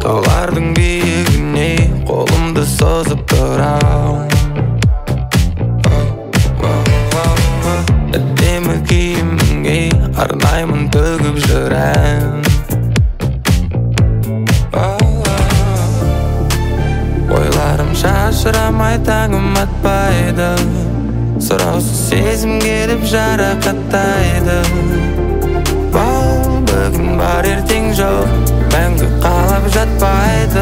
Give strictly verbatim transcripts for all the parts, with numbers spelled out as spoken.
таулардың биігіне қолымды созып тұрам. Әдемі киіміңе арнаймын төгіп жүрем. Ойларым шашырамай таңым атпайды, сұраусыз сезім келіп жарақаттайды. Бұл бүгін бар ертең жоқ, мәңгі қалап жатпайды.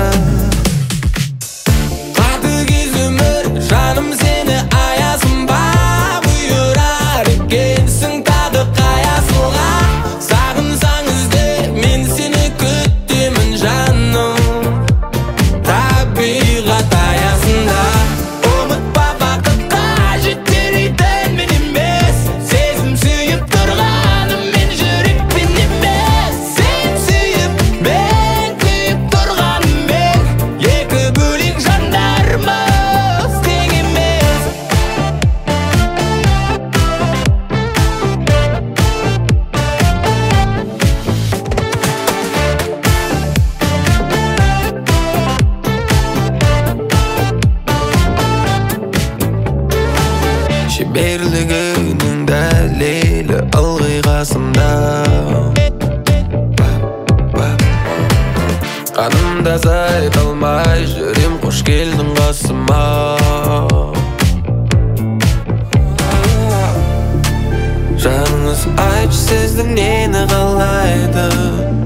Қатыгез өмір, жаным сені аясын ба, бұйырар екенсің тағы қаясылға. Сағынсаң ізде, мен сені күтемін жаным, табиғат аясында. Ұмытпа бақытқа жетер едің мен емес, сезім сүйіп тұрғаным мен жүрекпен емес. Сен сүйіп, мен күйіп тұрғанымен, екі бөлек жандармыз тең емес. Шеберлігінің дәлелі ылғи қасымда. Қанымда сайт алмай жүрем, қош келдің қасыма. Жаныңыз айтшы сезді нені қалайды,